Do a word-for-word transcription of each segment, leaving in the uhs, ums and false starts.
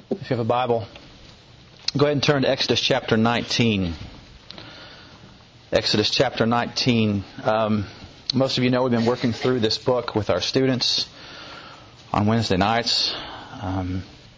If you have a Bible, go ahead and turn to Exodus chapter nineteen. Exodus chapter nineteen. Um, most of you know we've been working through this book with our students on Wednesday nights. Um,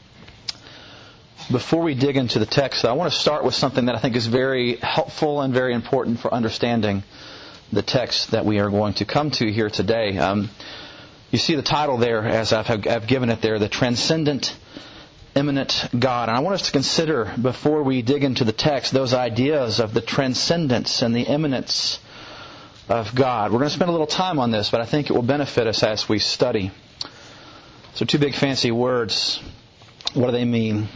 before we dig into the text, I want to start with something that I think is very helpful and very important for understanding the text that we are going to come to here today. Um, you see the title there, as I've, I've given it there, The Transcendent Immanent God. And I want us to consider, before we dig into the text, those ideas of the transcendence and the immanence of God. We're going to spend a little time on this, but I think it will benefit us as we study. So two big fancy words. What do they mean?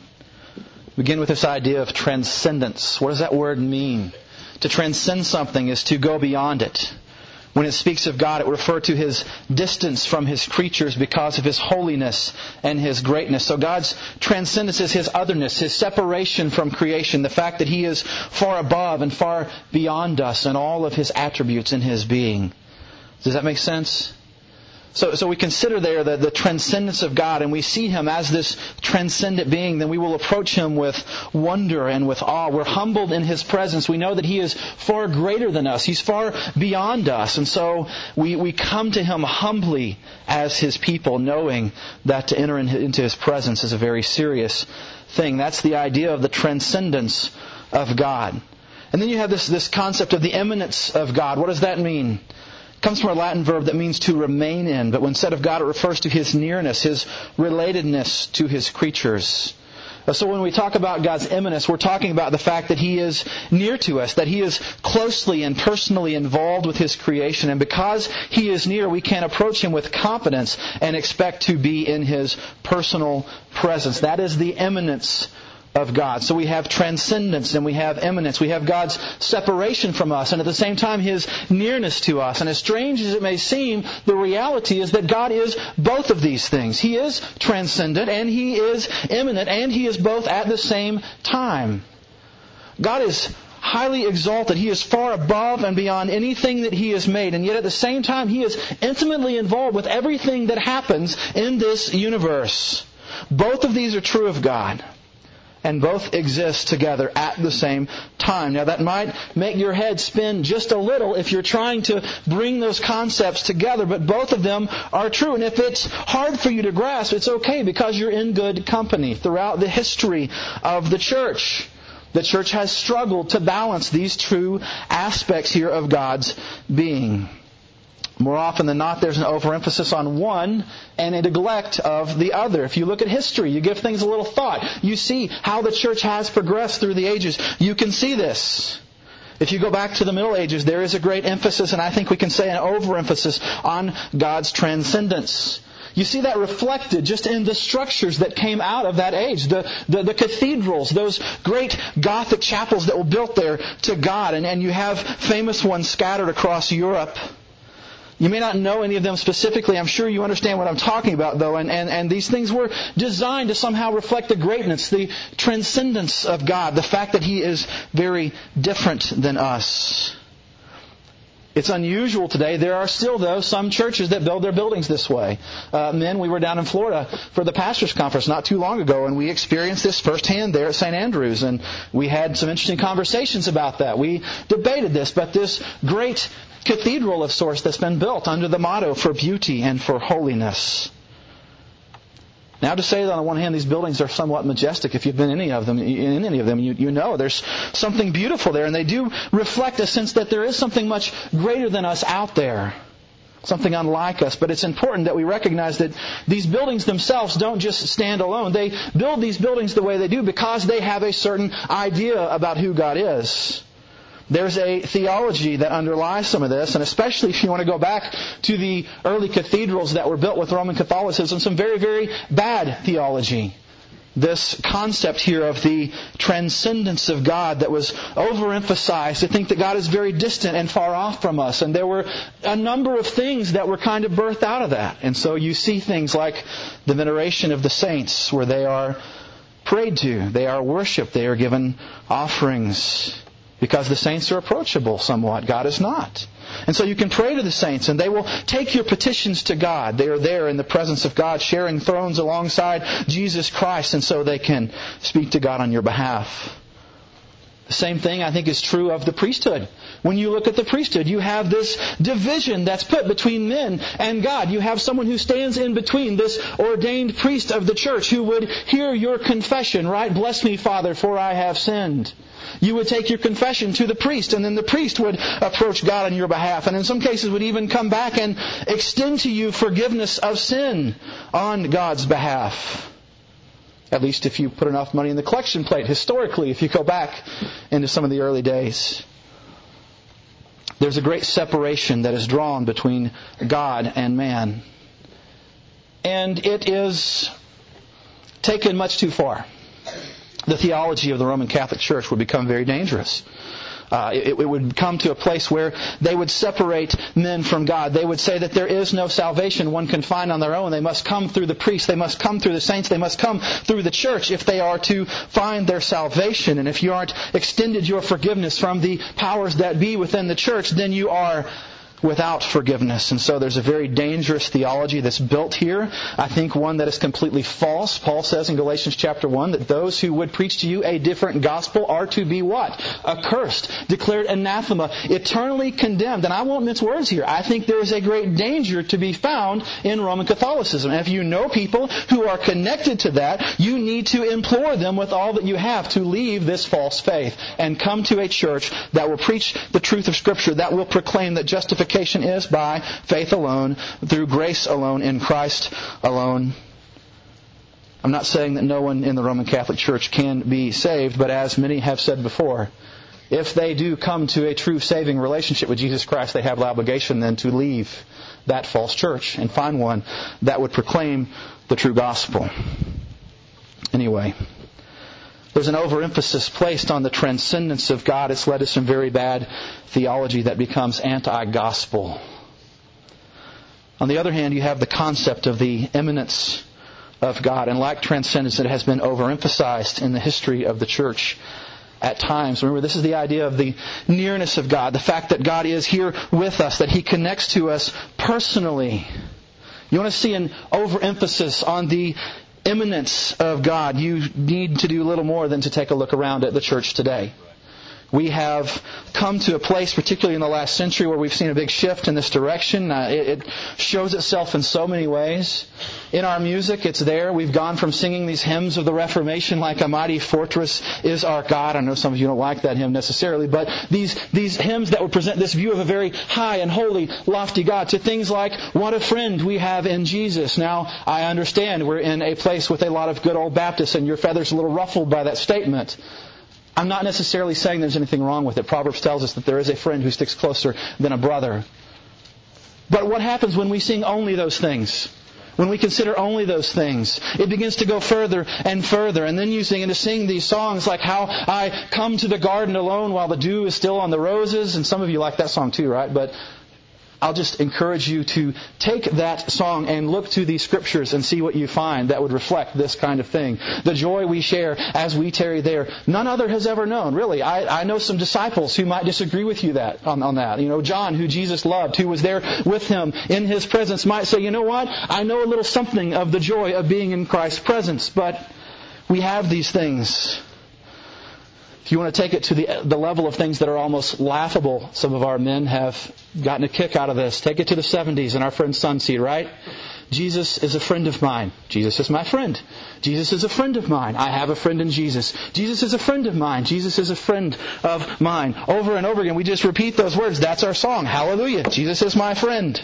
Begin with this idea of transcendence. What does that word mean? To transcend something is to go beyond it. When it speaks of God, it refers to His distance from His creatures because of His holiness and His greatness. So God's transcendence is His otherness, His separation from creation, the fact that He is far above and far beyond us and all of His attributes in His being. Does that make sense? So, so we consider there the, the transcendence of God, and we see Him as this transcendent being. Then we will approach Him with wonder and with awe. We're humbled in His presence. We know that He is far greater than us. He's far beyond us. And so we, we come to Him humbly as His people, knowing that to enter in, into His presence is a very serious thing. That's the idea of the transcendence of God. And then you have this, this concept of the immanence of God. What does that mean? It comes from a Latin verb that means to remain in, but when said of God, it refers to His nearness, His relatedness to His creatures. So when we talk about God's immanence, we're talking about the fact that He is near to us, that He is closely and personally involved with His creation. And because He is near, we can approach Him with confidence and expect to be in His personal presence. That is the immanence of God. So we have transcendence and we have immanence. We have God's separation from us and at the same time His nearness to us. And as strange as it may seem, the reality is that God is both of these things. He is transcendent and He is immanent, and He is both at the same time. God is highly exalted. He is far above and beyond anything that He has made. And yet at the same time, He is intimately involved with everything that happens in this universe. Both of these are true of God. And both exist together at the same time. Now that might make your head spin just a little if you're trying to bring those concepts together, but both of them are true. And if it's hard for you to grasp, it's okay, because you're in good company. Throughout the history of the church, the church has struggled to balance these true aspects here of God's being. More often than not, there's an overemphasis on one and a neglect of the other. If you look at history, you give things a little thought. You see how the church has progressed through the ages. You can see this. If you go back to the Middle Ages, there is a great emphasis, and I think we can say an overemphasis on God's transcendence. You see that reflected just in the structures that came out of that age. The, the, the cathedrals, those great Gothic chapels that were built there to God. And, and you have famous ones scattered across Europe. You may not know any of them specifically. I'm sure you understand what I'm talking about, though. And, and, and these things were designed to somehow reflect the greatness, the transcendence of God, the fact that He is very different than us. It's unusual today. There are still, though, some churches that build their buildings this way. Uh, men, we were down in Florida for the Pastors' Conference not too long ago, and we experienced this firsthand there at Saint Andrews, and we had some interesting conversations about that. We debated this, but this great cathedral of sorts that's been built under the motto for beauty and for holiness. Now, to say that on the one hand these buildings are somewhat majestic, if you've been in any of them, in any of them, you, you know there's something beautiful there, and they do reflect a sense that there is something much greater than us out there, something unlike us. But it's important that we recognize that these buildings themselves don't just stand alone. They build these buildings the way they do because they have a certain idea about who God is. There's a theology that underlies some of this, and especially if you want to go back to the early cathedrals that were built with Roman Catholicism, some very, very bad theology. This concept here of the transcendence of God that was overemphasized to think that God is very distant and far off from us. And there were a number of things that were kind of birthed out of that. And so you see things like the veneration of the saints, where they are prayed to, they are worshipped, they are given offerings. Because the saints are approachable somewhat. God is not. And so you can pray to the saints and they will take your petitions to God. They are there in the presence of God, sharing thrones alongside Jesus Christ, and so they can speak to God on your behalf. The same thing, I think, is true of the priesthood. When you look at the priesthood, you have this division that's put between men and God. You have someone who stands in between, this ordained priest of the church who would hear your confession, right? Bless me, Father, for I have sinned. You would take your confession to the priest, and then the priest would approach God on your behalf, and in some cases would even come back and extend to you forgiveness of sin on God's behalf. At least if you put enough money in the collection plate, historically, if you go back into some of the early days. There's a great separation that is drawn between God and man. And it is taken much too far. The theology of the Roman Catholic Church would become very dangerous. Uh, it, it would come to a place where they would separate men from God. They would say that there is no salvation one can find on their own. They must come through the priest. They must come through the saints. They must come through the church if they are to find their salvation. And if you aren't extended your forgiveness from the powers that be within the church, then you are without forgiveness. And so there's a very dangerous theology that's built here. I think one that is completely false. Paul says in Galatians chapter one that those who would preach to you a different gospel are to be what? Accursed, declared anathema, eternally condemned. And I won't mince words here. I think there is a great danger to be found in Roman Catholicism. And if you know people who are connected to that, you need to implore them with all that you have to leave this false faith and come to a church that will preach the truth of Scripture, that will proclaim that justification is by faith alone, through grace alone, in Christ alone. I'm not saying that no one in the Roman Catholic Church can be saved, but as many have said before, if they do come to a true saving relationship with Jesus Christ, they have the obligation then to leave that false church and find one that would proclaim the true gospel. Anyway, there's an overemphasis placed on the transcendence of God. It's led to some very bad theology that becomes anti-gospel. On the other hand, you have the concept of the immanence of God. And like transcendence, it has been overemphasized in the history of the church at times. Remember, this is the idea of the nearness of God. The fact that God is here with us, that He connects to us personally. You want to see an overemphasis on the immanence of God, you need to do little more than to take a look around at the church today. We have come to a place, particularly in the last century, where we've seen a big shift in this direction. Uh, it, it shows itself in so many ways. In our music, it's there. We've gone from singing these hymns of the Reformation, like "A Mighty Fortress is Our God." I know some of you don't like that hymn necessarily, but these, these hymns that would present this view of a very high and holy, lofty God, to things like, "What a friend we have in Jesus." Now, I understand we're in a place with a lot of good old Baptists, and your feathers are a little ruffled by that statement. I'm not necessarily saying there's anything wrong with it. Proverbs tells us that there is a friend who sticks closer than a brother. But what happens when we sing only those things? When we consider only those things, it begins to go further and further. And then you sing and to sing these songs like "How I Come to the Garden Alone While the Dew is Still on the Roses." And some of you like that song too, right? But I'll just encourage you to take that song and look to these Scriptures and see what you find that would reflect this kind of thing. The joy we share as we tarry there, none other has ever known. Really, I, I know some disciples who might disagree with you that on, on that. You know, John, who Jesus loved, who was there with Him in His presence, might say, you know what? I know a little something of the joy of being in Christ's presence, but we have these things. If you want to take it to the the level of things that are almost laughable, some of our men have gotten a kick out of this. Take it to the seventies and our friend Sunseed, right? Jesus is a friend of mine. Jesus is my friend. Jesus is a friend of mine. I have a friend in Jesus. Jesus is a friend of mine. Jesus is a friend of mine. Over and over again, we just repeat those words. That's our song. Hallelujah. Jesus is my friend.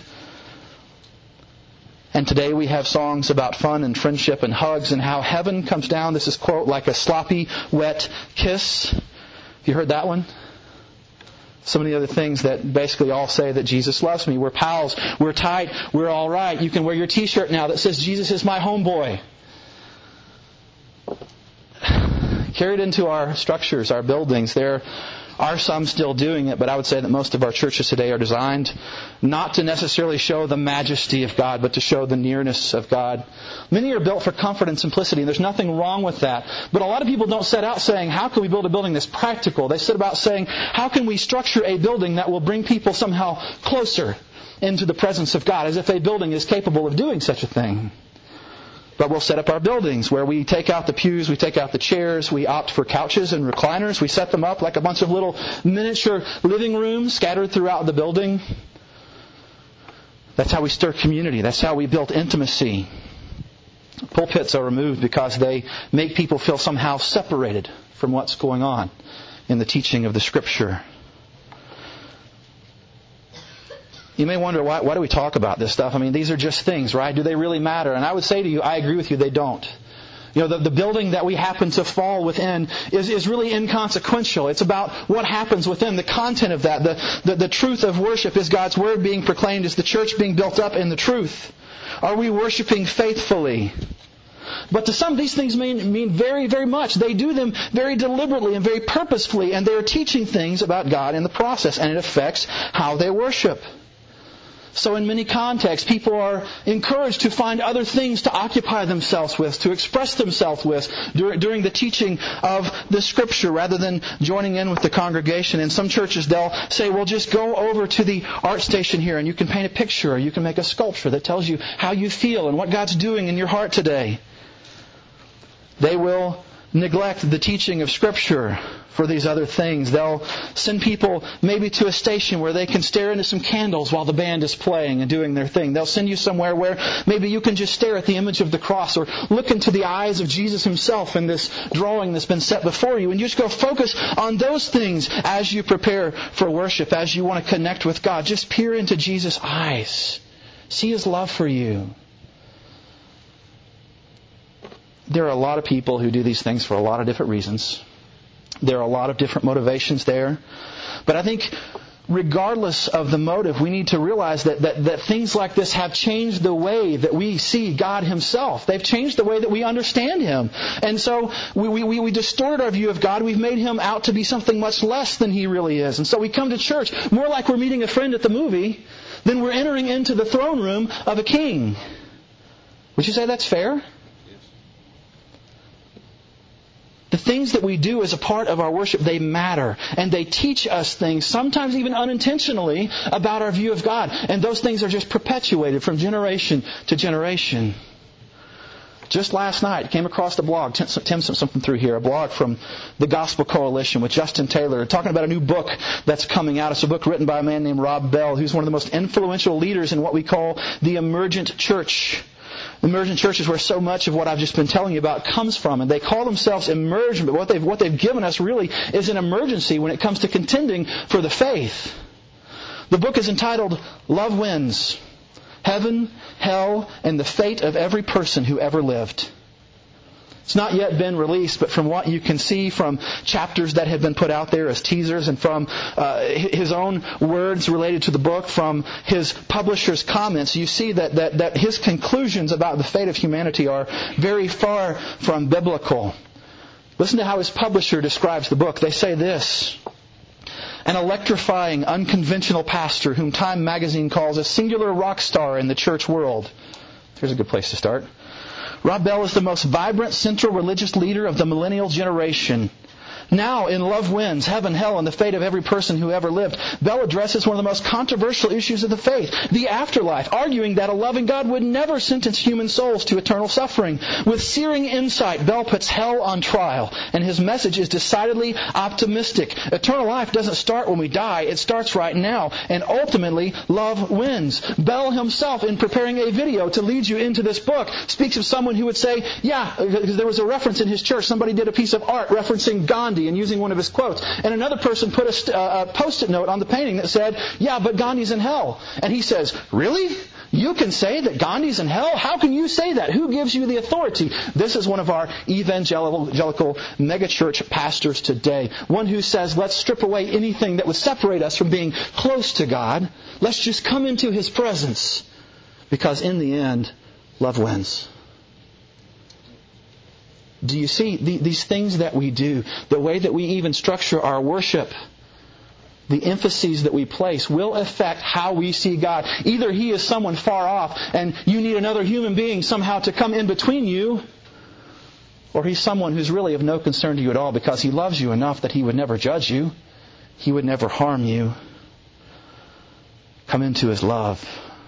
And today we have songs about fun and friendship and hugs and how heaven comes down. This is, quote, like a sloppy, wet kiss. Have you heard that one? So many other things that basically all say that Jesus loves me. We're pals. We're tight. We're all right. You can wear your t-shirt now that says Jesus is my homeboy. carried into our structures, our buildings. There are some still doing it, but I would say that most of our churches today are designed not to necessarily show the majesty of God, but to show the nearness of God. Many are built for comfort and simplicity, and there's nothing wrong with that. But a lot of people don't set out saying, how can we build a building that's practical? They set about saying, how can we structure a building that will bring people somehow closer into the presence of God, as if a building is capable of doing such a thing. But we'll set up our buildings where we take out the pews, we take out the chairs, we opt for couches and recliners. We set them up like a bunch of little miniature living rooms scattered throughout the building. That's how we stir community. That's how we build intimacy. Pulpits are removed because they make people feel somehow separated from what's going on in the teaching of the Scripture. You may wonder, why, why do we talk about this stuff? I mean, these are just things, right? Do they really matter? And I would say to you, I agree with you, they don't. You know, the, the building that we happen to fall within is, is really inconsequential. It's about what happens within, the content of that. The, the, the truth of worship is God's Word being proclaimed. Is the church being built up in the truth? Are we worshiping faithfully? But to some, these things mean, mean very, very much. They do them very deliberately and very purposefully, and they're teaching things about God in the process, and it affects how they worship. So in many contexts, people are encouraged to find other things to occupy themselves with, to express themselves with during, during the teaching of the Scripture rather than joining in with the congregation. In some churches, they'll say, well, just go over to the art station here and you can paint a picture or you can make a sculpture that tells you how you feel and what God's doing in your heart today. They will neglect the teaching of Scripture for these other things. They'll send people maybe to a station where they can stare into some candles while the band is playing and doing their thing. They'll send you somewhere where maybe you can just stare at the image of the cross or look into the eyes of Jesus Himself in this drawing that's been set before you. And you just go focus on those things as you prepare for worship, as you want to connect with God. Just peer into Jesus' eyes. See His love for you. There are a lot of people who do these things for a lot of different reasons. There are a lot of different motivations there. But I think regardless of the motive, we need to realize that, that, that things like this have changed the way that we see God Himself. They've changed the way that we understand Him. And so we, we, we distorted our view of God. We've made Him out to be something much less than He really is. And so we come to church more like we're meeting a friend at the movie than we're entering into the throne room of a king. Would you say that's fair? The things that we do as a part of our worship, they matter. And they teach us things, sometimes even unintentionally, about our view of God. And those things are just perpetuated from generation to generation. Just last night, came across the blog. Tim sent something through here. A blog from the Gospel Coalition with Justin Taylor, talking about a new book that's coming out. It's a book written by a man named Rob Bell, who's one of the most influential leaders in what we call the emergent church. The emergent church is where so much of what I've just been telling you about comes from. And they call themselves emergent, but what they've, what they've given us really is an emergency when it comes to contending for the faith. The book is entitled Love Wins: Heaven, Hell, and the Fate of Every Person Who Ever Lived. It's not yet been released, but from what you can see from chapters that have been put out there as teasers and from uh, his own words related to the book, from his publisher's comments, you see that, that, that his conclusions about the fate of humanity are very far from biblical. Listen to how his publisher describes the book. They say this: an electrifying, unconventional pastor whom Time magazine calls a singular rock star in the church world. Here's a good place to start. Rob Bell is the most vibrant central religious leader of the millennial generation. Now, in Love Wins: Heaven, Hell, and the Fate of Every Person Who Ever Lived, Bell addresses one of the most controversial issues of the faith, the afterlife, arguing that a loving God would never sentence human souls to eternal suffering. With searing insight, Bell puts hell on trial, and his message is decidedly optimistic. Eternal life doesn't start when we die, it starts right now, and ultimately, love wins. Bell himself, in preparing a video to lead you into this book, speaks of someone who would say, yeah, because there was a reference in his church, somebody did a piece of art referencing Gandhi and using one of his quotes. And another person put a, uh, a post-it note on the painting that said, yeah, but Gandhi's in hell. And he says, really? You can say that Gandhi's in hell? How can you say that? Who gives you the authority? This is one of our evangelical megachurch pastors today. One who says, let's strip away anything that would separate us from being close to God. Let's just come into His presence. Because in the end, love wins. Do you see the, these things that we do, the way that we even structure our worship, the emphases that we place will affect how we see God. Either He is someone far off and you need another human being somehow to come in between you, or He's someone who's really of no concern to you at all because He loves you enough that He would never judge you. He would never harm you. Come into His love.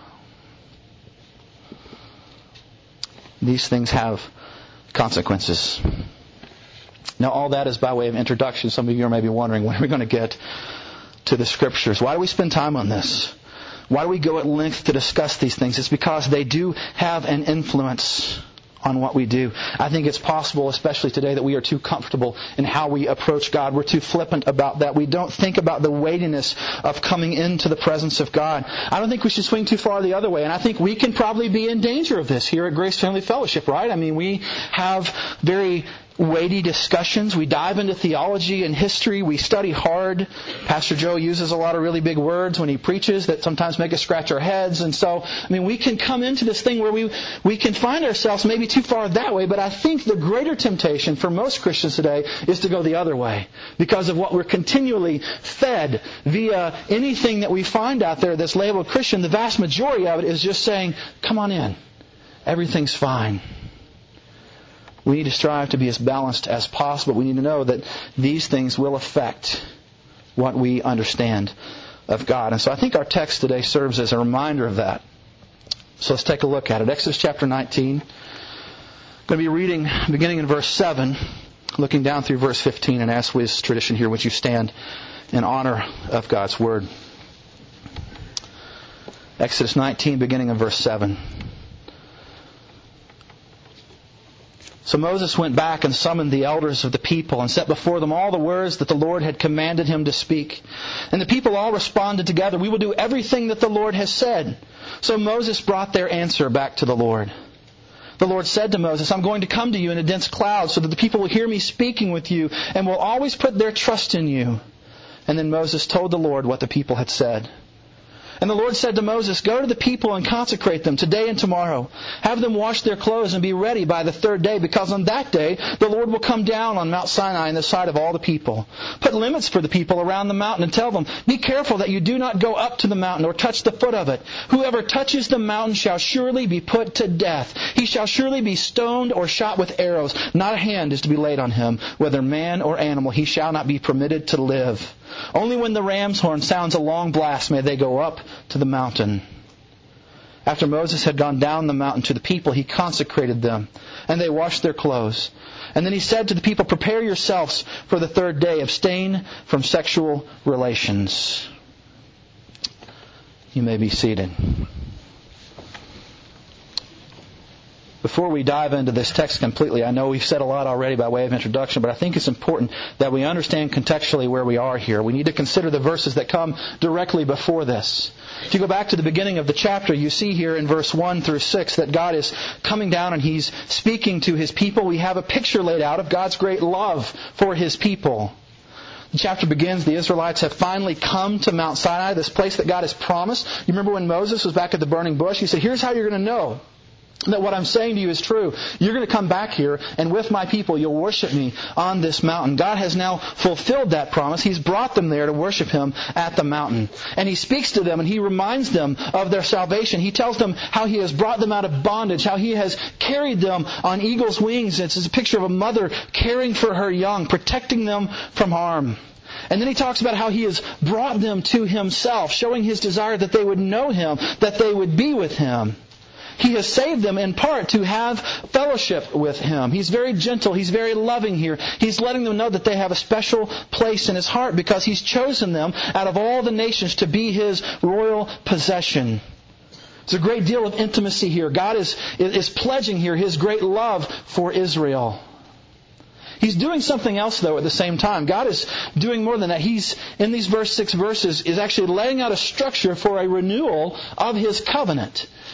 These things have consequences. Now, all that is by way of introduction. Some of you are maybe wondering, when are we going to get to the Scriptures? Why do we spend time on this? Why do we go at length to discuss these things? It's because they do have an influence on what we do. I think it's possible, especially today, that we are too comfortable in how we approach God. We're too flippant about that. We don't think about the weightiness of coming into the presence of God. I don't think we should swing too far the other way. And I think we can probably be in danger of this here at Grace Family Fellowship, right? I mean, we have very weighty discussions. We dive into theology and history. We study hard. Pastor Joe uses a lot of really big words when he preaches that sometimes make us scratch our heads. And so, I mean, we can come into this thing where we we can find ourselves maybe too far that way. But I think the greater temptation for most Christians today is to go the other way because of what we're continually fed via anything that we find out there that's labeled Christian. The vast majority of it is just saying, come on in. Everything's fine. We need to strive to be as balanced as possible. We need to know that these things will affect what we understand of God. And so I think our text today serves as a reminder of that. So let's take a look at it. Exodus chapter nineteen. I'm going to be reading beginning in verse seven, looking down through verse fifteen, and as is tradition here, would you stand in honor of God's Word. Exodus nineteen, beginning in verse seven. So Moses went back and summoned the elders of the people and set before them all the words that the Lord had commanded him to speak. And the people all responded together, "We will do everything that the Lord has said." So Moses brought their answer back to the Lord. The Lord said to Moses, "I'm going to come to you in a dense cloud so that the people will hear me speaking with you and will always put their trust in you." And then Moses told the Lord what the people had said. And the Lord said to Moses, "Go to the people and consecrate them today and tomorrow. Have them wash their clothes and be ready by the third day, because on that day the Lord will come down on Mount Sinai in the sight of all the people. Put limits for the people around the mountain and tell them, 'Be careful that you do not go up to the mountain or touch the foot of it. Whoever touches the mountain shall surely be put to death. He shall surely be stoned or shot with arrows. Not a hand is to be laid on him, whether man or animal. He shall not be permitted to live. Only when the ram's horn sounds a long blast may they go up to the mountain.'" After Moses had gone down the mountain to the people, he consecrated them, and they washed their clothes. And then he said to the people, "Prepare yourselves for the third day. Abstain from sexual relations." You may be seated. Before we dive into this text completely, I know we've said a lot already by way of introduction, but I think it's important that we understand contextually where we are here. We need to consider the verses that come directly before this. If you go back to the beginning of the chapter, you see here in verse one through six that God is coming down and He's speaking to His people. We have a picture laid out of God's great love for His people. The chapter begins, the Israelites have finally come to Mount Sinai, this place that God has promised. You remember when Moses was back at the burning bush? He said, "Here's how you're going to know that what I'm saying to you is true. You're going to come back here, and with my people you'll worship me on this mountain." God has now fulfilled that promise. He's brought them there to worship Him at the mountain. And He speaks to them and He reminds them of their salvation. He tells them how He has brought them out of bondage, how He has carried them on eagle's wings. It's a picture of a mother caring for her young, protecting them from harm. And then He talks about how He has brought them to Himself, showing His desire that they would know Him, that they would be with Him. He has saved them in part to have fellowship with Him. He's very gentle. He's very loving here. He's letting them know that they have a special place in His heart because He's chosen them out of all the nations to be His royal possession. There's a great deal of intimacy here. God is, is pledging here His great love for Israel. He's doing something else, though, at the same time. God is doing more than that. He's, in these verse six verses, is actually laying out a structure for a renewal of His covenant.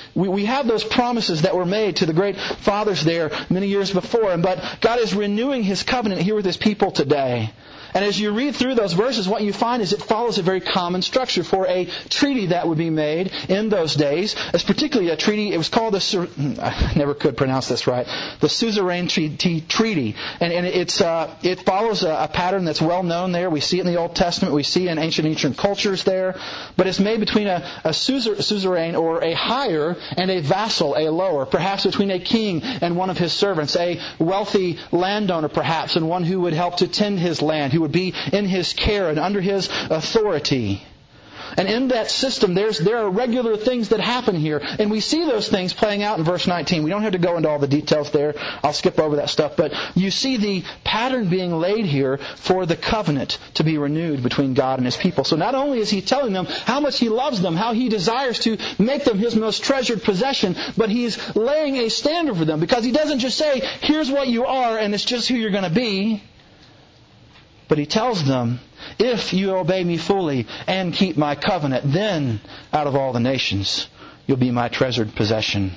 we, we have those promises that were made to the great fathers there many years before. But God is renewing His covenant here with His people today. And as you read through those verses, what you find is it follows a very common structure for a treaty that would be made in those days. It's particularly a treaty, it was called the, I never could pronounce this right, the Suzerain Treaty. And, and it's uh, it follows a, a pattern that's well known there. We see it in the Old Testament. We see it in ancient ancient cultures there. But it's made between a, a suzer, suzerain or a higher and a vassal, a lower. Perhaps between a king and one of his servants. A wealthy landowner perhaps and one who would help to tend his land, who would be in his care and under his authority. And in that system, there's there are regular things that happen here. And we see those things playing out in verse nineteen. We don't have to go into all the details there. I'll skip over that stuff. But you see the pattern being laid here for the covenant to be renewed between God and His people. So not only is He telling them how much He loves them, how He desires to make them His most treasured possession, but He's laying a standard for them. Because He doesn't just say, here's what you are and it's just who you're going to be. But He tells them, if you obey Me fully and keep My covenant, then out of all the nations you'll be My treasured possession.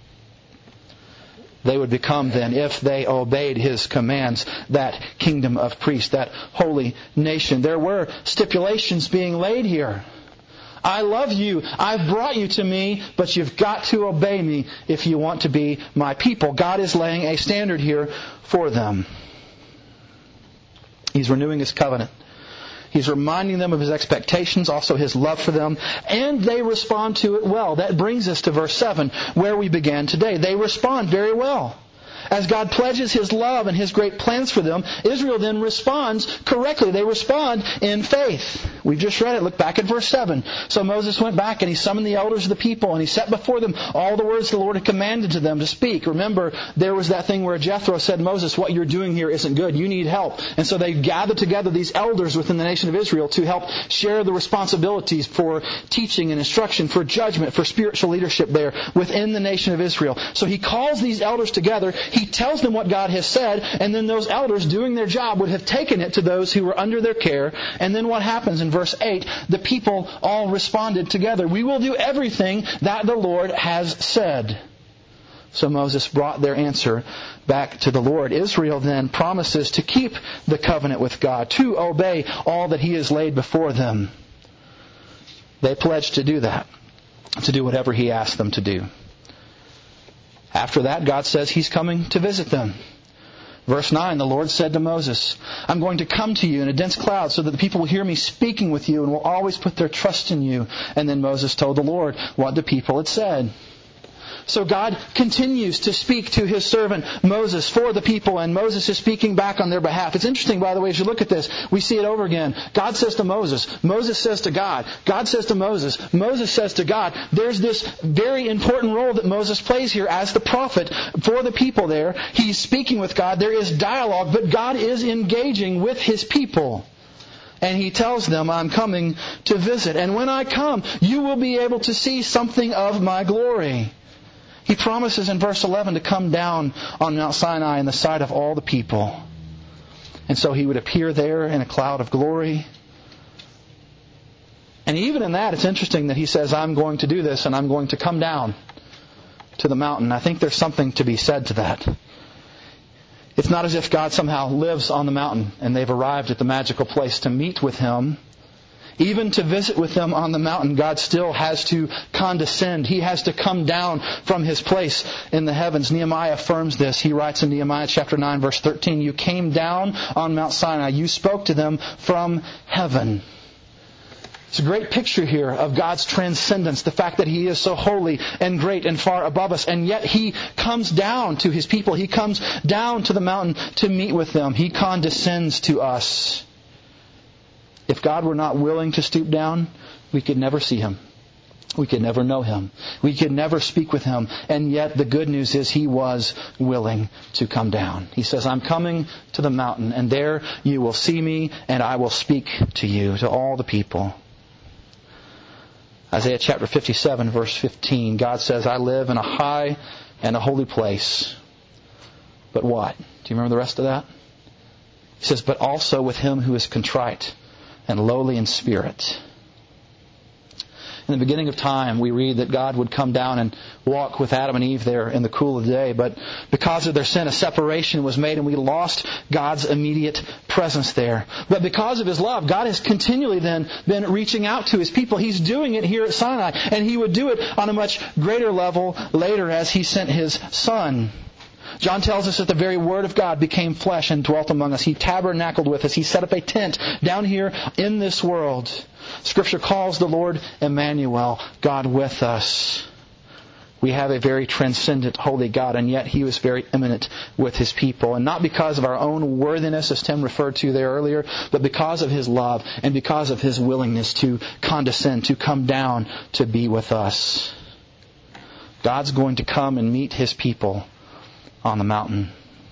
They would become then, if they obeyed His commands, that kingdom of priests, that holy nation. There were stipulations being laid here. I love you. I've brought you to Me, but you've got to obey Me if you want to be My people. God is laying a standard here for them. He's renewing His covenant. He's reminding them of His expectations, also His love for them, and they respond to it well. That brings us to verse seven, where we began today. They respond very well. As God pledges His love and His great plans for them, Israel then responds correctly. They respond in faith. We've just read it. Look back at verse seven. So Moses went back and he summoned the elders of the people and he set before them all the words the Lord had commanded to them to speak. Remember, there was that thing where Jethro said, Moses, what you're doing here isn't good. You need help. And so they gathered together these elders within the nation of Israel to help share the responsibilities for teaching and instruction, for judgment, for spiritual leadership there within the nation of Israel. So He calls these elders together. He tells them what God has said, and then those elders doing their job would have taken it to those who were under their care. And then what happens in verse eight? The people all responded together. We will do everything that the Lord has said. So Moses brought their answer back to the Lord. Israel then promises to keep the covenant with God, to obey all that He has laid before them. They pledged to do that, to do whatever He asked them to do. After that, God says He's coming to visit them. Verse nine, the Lord said to Moses, I'm going to come to you in a dense cloud so that the people will hear Me speaking with you and will always put their trust in you. And then Moses told the Lord what the people had said. So God continues to speak to His servant Moses for the people, and Moses is speaking back on their behalf. It's interesting, by the way, as you look at this, we see it over again. God says to Moses, Moses says to God, God says to Moses, Moses says to God. There's this very important role that Moses plays here as the prophet for the people there. He's speaking with God. There is dialogue, but God is engaging with His people. And He tells them, I'm coming to visit. And when I come, you will be able to see something of My glory. He promises in verse eleven to come down on Mount Sinai in the sight of all the people. And so He would appear there in a cloud of glory. And even in that, it's interesting that He says, I'm going to do this and I'm going to come down to the mountain. I think there's something to be said to that. It's not as if God somehow lives on the mountain and they've arrived at the magical place to meet with Him. Even to visit with them on the mountain, God still has to condescend. He has to come down from His place in the heavens. Nehemiah affirms this. He writes in Nehemiah chapter nine, verse thirteen, You came down on Mount Sinai. You spoke to them from heaven. It's a great picture here of God's transcendence, the fact that He is so holy and great and far above us, and yet He comes down to His people. He comes down to the mountain to meet with them. He condescends to us. If God were not willing to stoop down, we could never see Him. We could never know Him. We could never speak with Him. And yet the good news is He was willing to come down. He says, I'm coming to the mountain, and there you will see Me, and I will speak to you, to all the people. Isaiah chapter fifty-seven, verse fifteen, God says, I live in a high and a holy place. But what? Do you remember the rest of that? He says, but also with him who is contrite and lowly in spirit. In the beginning of time, we read that God would come down and walk with Adam and Eve there in the cool of the day. But because of their sin, a separation was made and we lost God's immediate presence there. But because of His love, God has continually then been reaching out to His people. He's doing it here at Sinai, and He would do it on a much greater level later as He sent His Son. John tells us that the very Word of God became flesh and dwelt among us. He tabernacled with us. He set up a tent down here in this world. Scripture calls the Lord Emmanuel, God with us. We have a very transcendent, holy God, and yet He was very immanent with His people. And not because of our own worthiness, as Tim referred to there earlier, but because of His love and because of His willingness to condescend, to come down to be with us. God's going to come and meet His people on the mountain.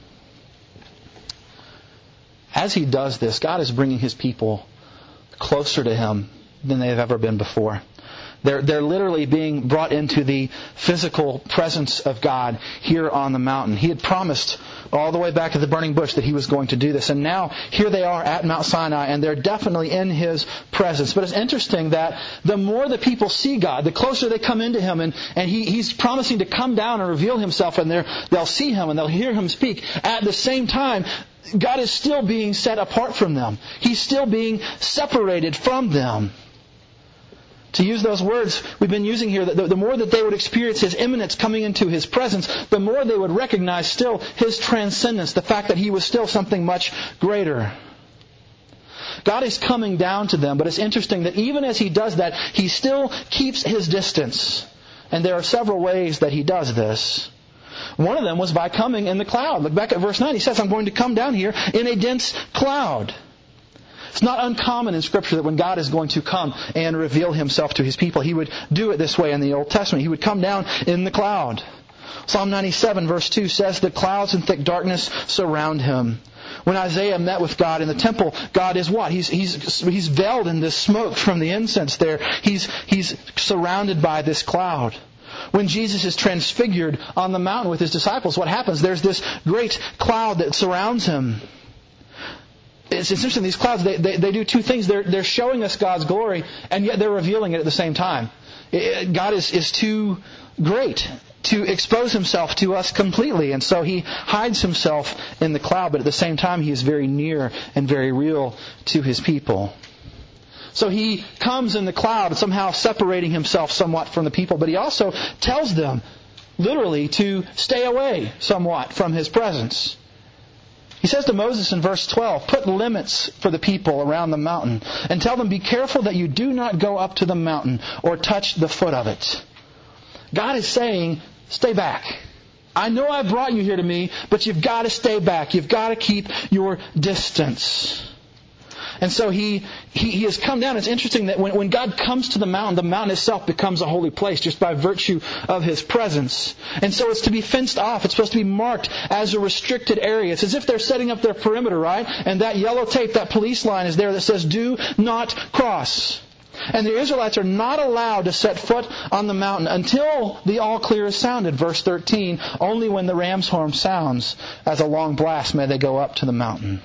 As He does this, God is bringing His people closer to Him than they have ever been before. They're, they're literally being brought into the physical presence of God here on the mountain. He had promised all the way back at the burning bush that He was going to do this. And now here they are at Mount Sinai, and they're definitely in His presence. But it's interesting that the more the people see God, the closer they come into Him, and, and he, He's promising to come down and reveal Himself, and they'll see Him and they'll hear Him speak. At the same time, God is still being set apart from them. He's still being separated from them. To use those words we've been using here, the, the more that they would experience His immanence coming into His presence, the more they would recognize still His transcendence, the fact that He was still something much greater. God is coming down to them, but it's interesting that even as He does that, He still keeps His distance. And there are several ways that He does this. One of them was by coming in the cloud. Look back at verse nine. He says, I'm going to come down here in a dense cloud. It's not uncommon in Scripture that when God is going to come and reveal Himself to His people, He would do it this way in the Old Testament. He would come down in the cloud. Psalm ninety-seven verse two says, the clouds and thick darkness surround Him. When Isaiah met with God in the temple, God is what? He's, he's, he's veiled in this smoke from the incense there. He's, he's surrounded by this cloud. When Jesus is transfigured on the mountain with His disciples, what happens? There's this great cloud that surrounds Him. It's interesting, these clouds, they, they, they do two things. They're, they're showing us God's glory, and yet they're revealing it at the same time. It, God is, is too great to expose Himself to us completely, and so He hides Himself in the cloud, but at the same time He is very near and very real to His people. So He comes in the cloud, somehow separating Himself somewhat from the people, but He also tells them, literally, to stay away somewhat from His presence. He says to Moses in verse twelve, put limits for the people around the mountain and tell them, be careful that you do not go up to the mountain or touch the foot of it. God is saying, stay back. I know I brought you here to me, but you've got to stay back. You've got to keep your distance. And so he, he he has come down. It's interesting that when, when God comes to the mountain, the mountain itself becomes a holy place just by virtue of His presence. And so it's to be fenced off. It's supposed to be marked as a restricted area. It's as if they're setting up their perimeter, right? And that yellow tape, that police line is there that says, do not cross. And the Israelites are not allowed to set foot on the mountain until the all clear is sounded. Verse thirteen, only when the ram's horn sounds as a long blast may they go up to the mountain.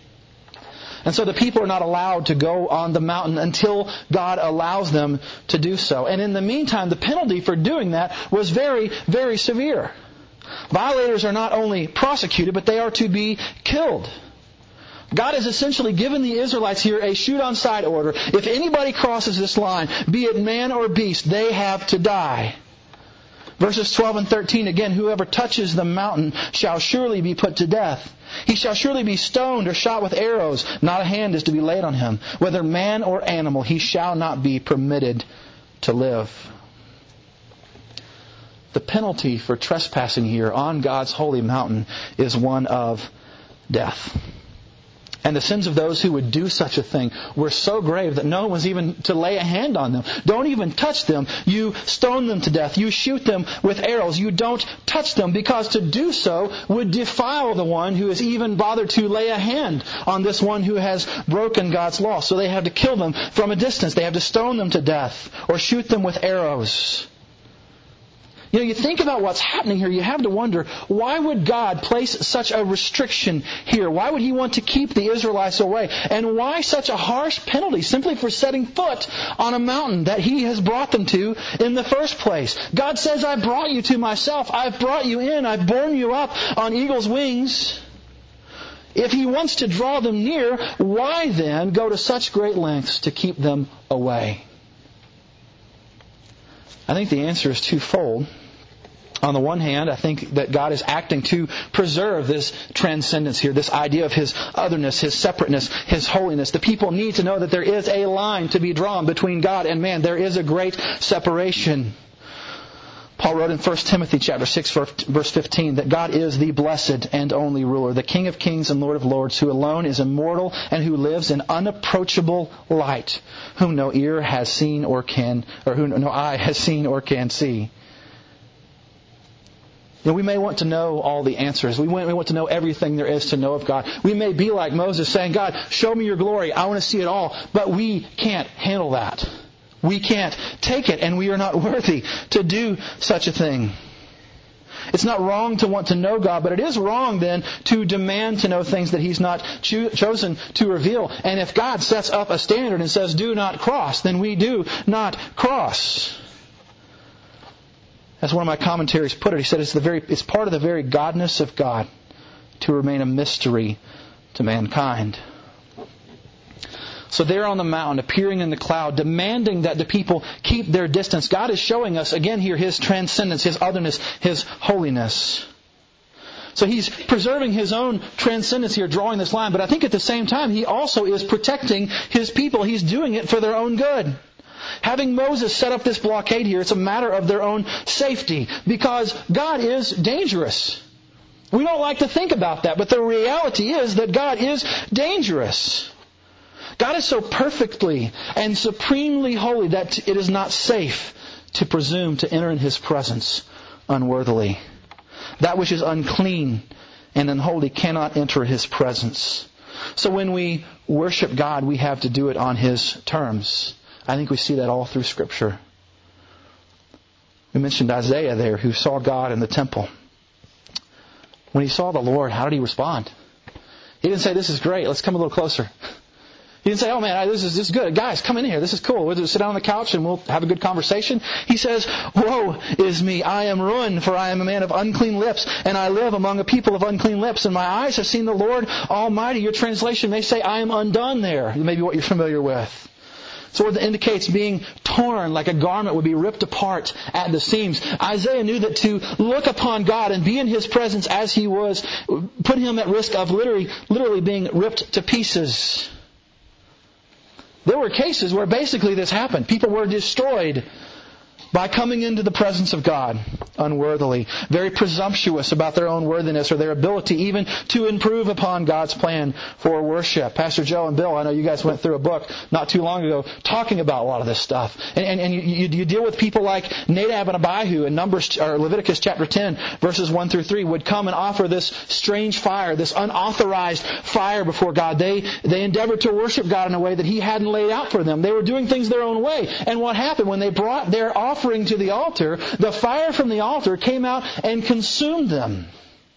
And so the people are not allowed to go on the mountain until God allows them to do so. And in the meantime, the penalty for doing that was very, very severe. Violators are not only prosecuted, but they are to be killed. God has essentially given the Israelites here a shoot-on-sight order. If anybody crosses this line, be it man or beast, they have to die. Verses twelve and thirteen, again, whoever touches the mountain shall surely be put to death. He shall surely be stoned or shot with arrows. Not a hand is to be laid on him. Whether man or animal, he shall not be permitted to live. The penalty for trespassing here on God's holy mountain is one of death. And the sins of those who would do such a thing were so grave that no one was even to lay a hand on them. Don't even touch them. You stone them to death. You shoot them with arrows. You don't touch them, because to do so would defile the one who has even bothered to lay a hand on this one who has broken God's law. So they have to kill them from a distance. They have to stone them to death or shoot them with arrows. You know, you think about what's happening here, you have to wonder, why would God place such a restriction here? Why would He want to keep the Israelites away? And why such a harsh penalty simply for setting foot on a mountain that He has brought them to in the first place? God says, I've brought you to myself. I've brought you in. I've borne you up on eagle's wings. If He wants to draw them near, why then go to such great lengths to keep them away? I think the answer is twofold. On the one hand, I think that God is acting to preserve this transcendence here, this idea of His otherness, His separateness, His holiness. The people need to know that there is a line to be drawn between God and man. There is a great separation. Paul wrote in First Timothy chapter six, verse fifteen, that God is the blessed and only ruler, the King of kings and Lord of lords, who alone is immortal and who lives in unapproachable light, whom no ear has seen or can, or whom no eye has seen or can see. You know, we may want to know all the answers. We may want to know everything there is to know of God. We may be like Moses saying, God, show me your glory. I want to see it all. But we can't handle that. We can't take it, and we are not worthy to do such a thing. It's not wrong to want to know God, but it is wrong then to demand to know things that He's not cho- chosen to reveal. And if God sets up a standard and says, do not cross, then we do not cross. As one of my commentaries put it, he said it's the very it's part of the very godness of God to remain a mystery to mankind. So there on the mountain, appearing in the cloud, demanding that the people keep their distance, God is showing us again here His transcendence, His otherness, His holiness. So He's preserving His own transcendence here, drawing this line. But I think at the same time, He also is protecting His people. He's doing it for their own good. Having Moses set up this blockade here, it's a matter of their own safety, because God is dangerous. We don't like to think about that, but the reality is that God is dangerous. God is so perfectly and supremely holy that it is not safe to presume to enter in His presence unworthily. That which is unclean and unholy cannot enter His presence. So when we worship God, we have to do it on His terms. I think we see that all through Scripture. We mentioned Isaiah there, who saw God in the temple. When he saw the Lord, how did he respond? He didn't say, this is great, let's come a little closer. He didn't say, oh man, this is, this is good. Guys, come in here, this is cool. We'll just sit down on the couch and we'll have a good conversation. He says, woe is me, I am ruined, for I am a man of unclean lips, and I live among a people of unclean lips, and my eyes have seen the Lord Almighty. Your translation may say, I am undone there. Maybe what you're familiar with. So it indicates being torn like a garment would be ripped apart at the seams. Isaiah knew that to look upon God and be in His presence as He was put him at risk of literally, literally being ripped to pieces. There were cases where basically this happened. People were destroyed by coming into the presence of God unworthily, very presumptuous about their own worthiness or their ability even to improve upon God's plan for worship. Pastor Joe and Bill, I know you guys went through a book not too long ago talking about a lot of this stuff. And, and, and you, you, you deal with people like Nadab and Abihu in Numbers, or Leviticus chapter ten, verses one through three, would come and offer this strange fire, this unauthorized fire before God. They, they endeavored to worship God in a way that He hadn't laid out for them. They were doing things their own way. And what happened when they brought their offering to the altar, the fire from the altar came out and consumed them.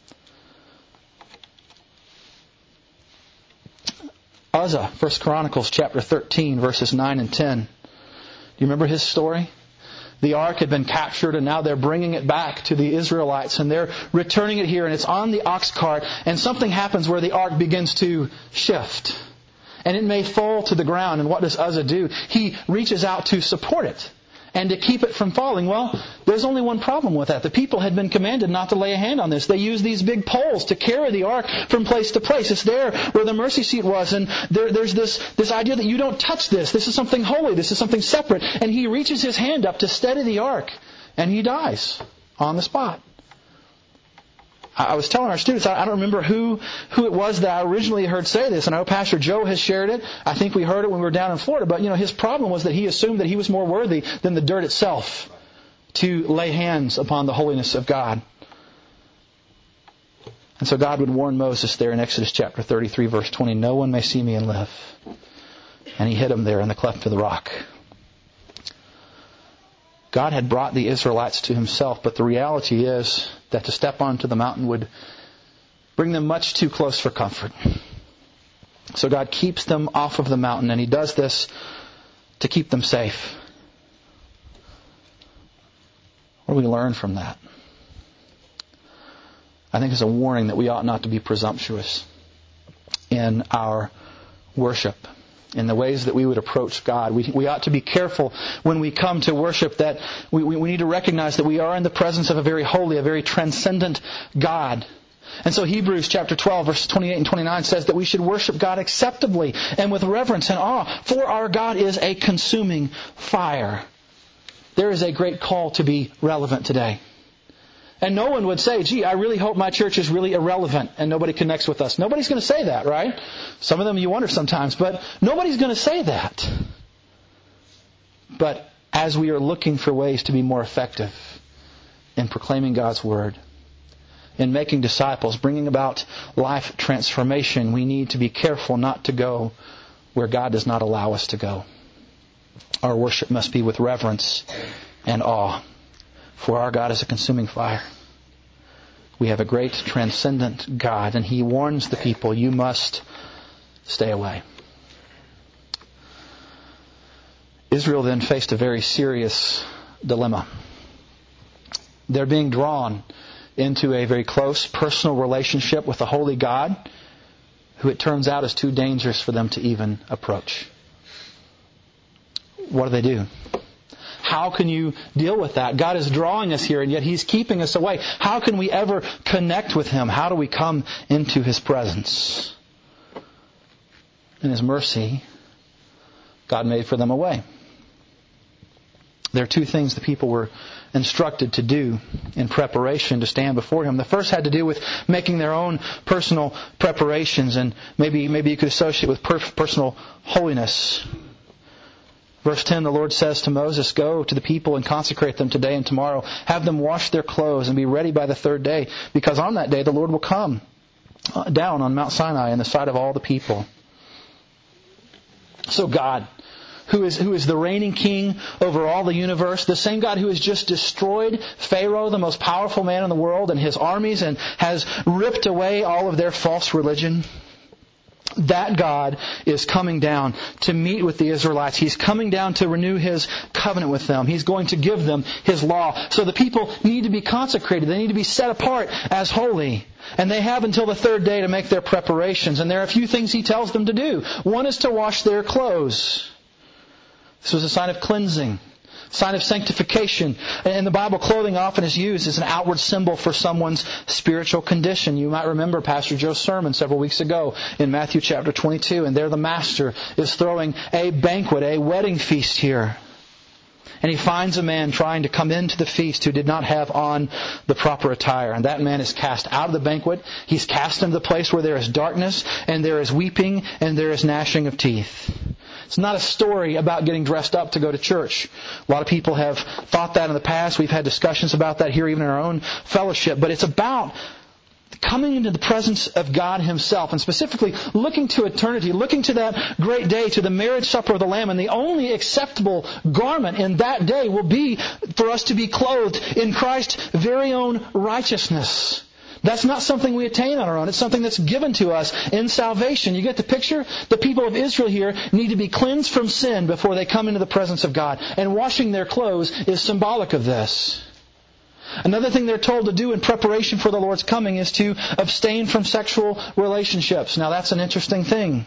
Uzzah, First Chronicles chapter thirteen, verses nine and ten. Do you remember his story? The ark had been captured and now they're bringing it back to the Israelites and they're returning it here and it's on the ox cart, and something happens where the ark begins to shift and it may fall to the ground. And what does Uzzah do? He reaches out to support it and to keep it from falling. Well, there's only one problem with that. The people had been commanded not to lay a hand on this. They used these big poles to carry the ark from place to place. It's there where the mercy seat was, and there, there's this, this idea that you don't touch this. This is something holy. This is something separate. And he reaches his hand up to steady the ark, and he dies on the spot. I was telling our students, I don't remember who who it was that I originally heard say this, and I know Pastor Joe has shared it. I think we heard it when we were down in Florida, but you know, his problem was that he assumed that he was more worthy than the dirt itself to lay hands upon the holiness of God. And so God would warn Moses there in Exodus chapter thirty-three, verse twenty, no one may see me and live. And He hid him there in the cleft of the rock. God had brought the Israelites to Himself, but the reality is that to step onto the mountain would bring them much too close for comfort. So God keeps them off of the mountain, and He does this to keep them safe. What do we learn from that? I think it's a warning that we ought not to be presumptuous in our worship, in the ways that we would approach God. We, we ought to be careful when we come to worship that we, we, we need to recognize that we are in the presence of a very holy, a very transcendent God. And so Hebrews chapter twelve, verses twenty-eight and twenty-nine says that we should worship God acceptably and with reverence and awe, for our God is a consuming fire. There is a great call to be relevant today. And no one would say, gee, I really hope my church is really irrelevant and nobody connects with us. Nobody's going to say that, right? Some of them you wonder sometimes, but nobody's going to say that. But as we are looking for ways to be more effective in proclaiming God's Word, in making disciples, bringing about life transformation, we need to be careful not to go where God does not allow us to go. Our worship must be with reverence and awe, for our God is a consuming fire. We have a great transcendent God, and He warns the people, you must stay away. Israel then faced a very serious dilemma. They're being drawn into a very close personal relationship with a holy God who it turns out is too dangerous for them to even approach. What do they do? How can you deal with that? God is drawing us here and yet He's keeping us away. How can we ever connect with Him? How do we come into His presence? In His mercy, God made for them a way. There are two things the people were instructed to do in preparation to stand before Him. The first had to do with making their own personal preparations, and maybe maybe you could associate with per- personal holiness. Verse ten, the Lord says to Moses, go to the people and consecrate them today and tomorrow. Have them wash their clothes and be ready by the third day, because on that day the Lord will come down on Mount Sinai in the sight of all the people. So God, who is who is the reigning king over all the universe, the same God who has just destroyed Pharaoh, the most powerful man in the world, and his armies, and has ripped away all of their false religion, that God is coming down to meet with the Israelites. He's coming down to renew His covenant with them. He's going to give them His law. So the people need to be consecrated. They need to be set apart as holy. And they have until the third day to make their preparations. And there are a few things He tells them to do. One is to wash their clothes. This was a sign of cleansing, sign of sanctification. In the Bible, clothing often is used as an outward symbol for someone's spiritual condition. You might remember Pastor Joe's sermon several weeks ago in Matthew chapter twenty-two. And there the Master is throwing a banquet, a wedding feast here. And He finds a man trying to come into the feast who did not have on the proper attire. And that man is cast out of the banquet. He's cast into the place where there is darkness, and there is weeping, and there is gnashing of teeth. It's not a story about getting dressed up to go to church. A lot of people have thought that in the past. We've had discussions about that here even in our own fellowship. But it's about coming into the presence of God Himself, and specifically looking to eternity, looking to that great day, to the marriage supper of the Lamb. And the only acceptable garment in that day will be for us to be clothed in Christ's very own righteousness. That's not something we attain on our own. It's something that's given to us in salvation. You get the picture? The people of Israel here need to be cleansed from sin before they come into the presence of God. And washing their clothes is symbolic of this. Another thing they're told to do in preparation for the Lord's coming is to abstain from sexual relationships. Now that's an interesting thing.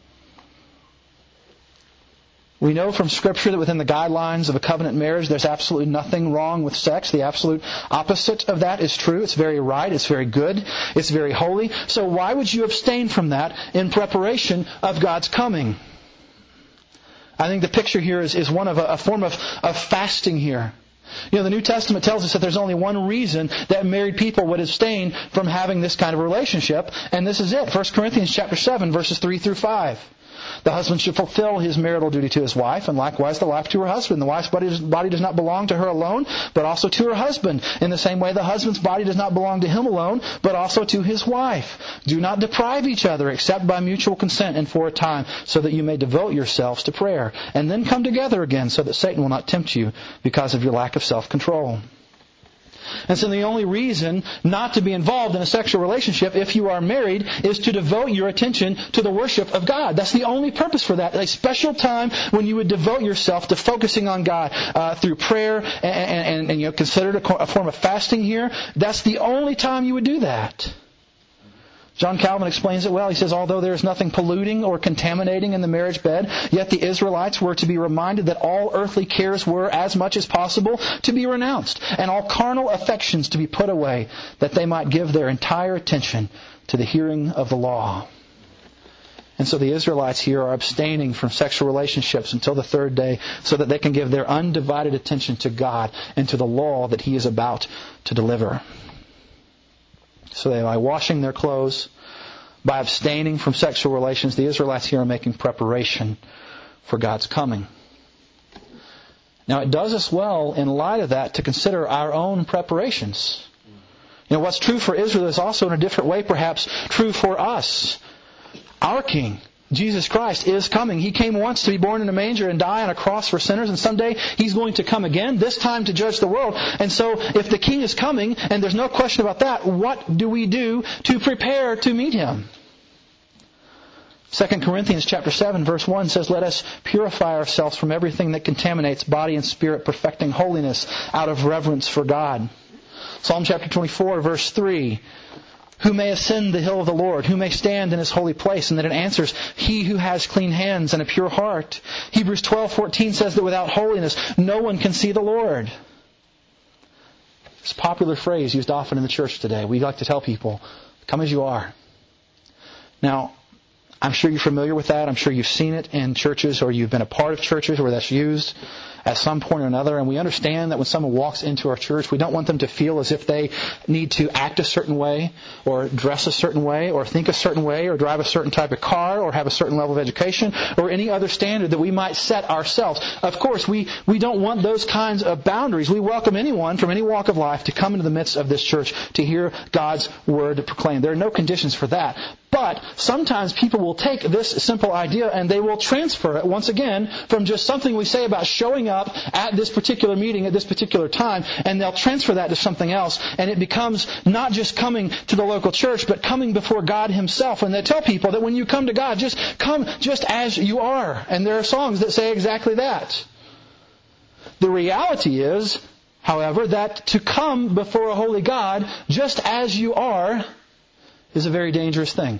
We know from Scripture that within the guidelines of a covenant marriage, there's absolutely nothing wrong with sex. The absolute opposite of that is true. It's very right. It's very good. It's very holy. So why would you abstain from that in preparation of God's coming? I think the picture here is, is one of a, a form of, of fasting here. You know, the New Testament tells us that there's only one reason that married people would abstain from having this kind of relationship, and this is it. First Corinthians chapter seven, verses three through five. The husband should fulfill his marital duty to his wife, and likewise the wife to her husband. The wife's body does not belong to her alone, but also to her husband. In the same way, the husband's body does not belong to him alone, but also to his wife. Do not deprive each other except by mutual consent and for a time, so that you may devote yourselves to prayer, and then come together again, so that Satan will not tempt you because of your lack of self-control. And so the only reason not to be involved in a sexual relationship if you are married is to devote your attention to the worship of God. That's the only purpose for that. A special time when you would devote yourself to focusing on God uh, through prayer and, and, and you know, consider it a, a form of fasting here. That's the only time you would do that. John Calvin explains it well. He says, although there is nothing polluting or contaminating in the marriage bed, yet the Israelites were to be reminded that all earthly cares were, as much as possible, to be renounced, and all carnal affections to be put away, that they might give their entire attention to the hearing of the law. And so the Israelites here are abstaining from sexual relationships until the third day, so that they can give their undivided attention to God and to the law that He is about to deliver. So they, by washing their clothes, by abstaining from sexual relations, the Israelites here are making preparation for God's coming. Now it does us well in light of that to consider our own preparations. You know, what's true for Israel is also in a different way perhaps true for us. Our King, Jesus Christ, is coming. He came once to be born in a manger and die on a cross for sinners, and someday He's going to come again, this time to judge the world. And so if the King is coming, and there's no question about that, what do we do to prepare to meet Him? Second Corinthians chapter seven verse one says, let us purify ourselves from everything that contaminates body and spirit, perfecting holiness out of reverence for God. Psalm chapter twenty-four verse three, who may ascend the hill of the Lord? Who may stand in His holy place? And then it answers, he who has clean hands and a pure heart. Hebrews twelve fourteen says that without holiness, no one can see the Lord. It's a popular phrase used often in the church today. We like to tell people, come as you are. Now, I'm sure you're familiar with that. I'm sure you've seen it in churches, or you've been a part of churches where that's used at some point or another. And we understand that when someone walks into our church, we don't want them to feel as if they need to act a certain way, or dress a certain way, or think a certain way, or drive a certain type of car, or have a certain level of education, or any other standard that we might set ourselves. Of course, we, we don't want those kinds of boundaries. We welcome anyone from any walk of life to come into the midst of this church to hear God's Word proclaimed. There are no conditions for that. But sometimes people will take this simple idea and they will transfer it, once again, from just something we say about showing up at this particular meeting at this particular time, and they'll transfer that to something else, and it becomes not just coming to the local church, but coming before God Himself. And they tell people that when you come to God, just come just as you are. And there are songs that say exactly that. The reality is, however, that to come before a holy God just as you are is a very dangerous thing.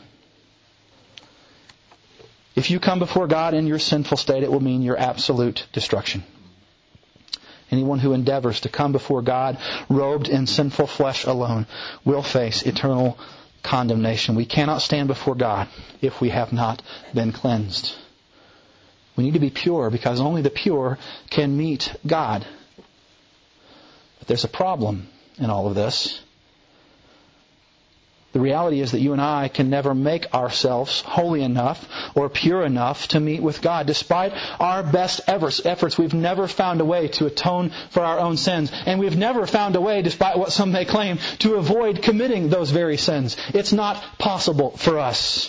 If you come before God in your sinful state, it will mean your absolute destruction. Anyone who endeavors to come before God robed in sinful flesh alone will face eternal condemnation. We cannot stand before God if we have not been cleansed. We need to be pure, because only the pure can meet God. But there's a problem in all of this. The reality is that you and I can never make ourselves holy enough or pure enough to meet with God. Despite our best efforts, efforts, we've never found a way to atone for our own sins. And we've never found a way, despite what some may claim, to avoid committing those very sins. It's not possible for us.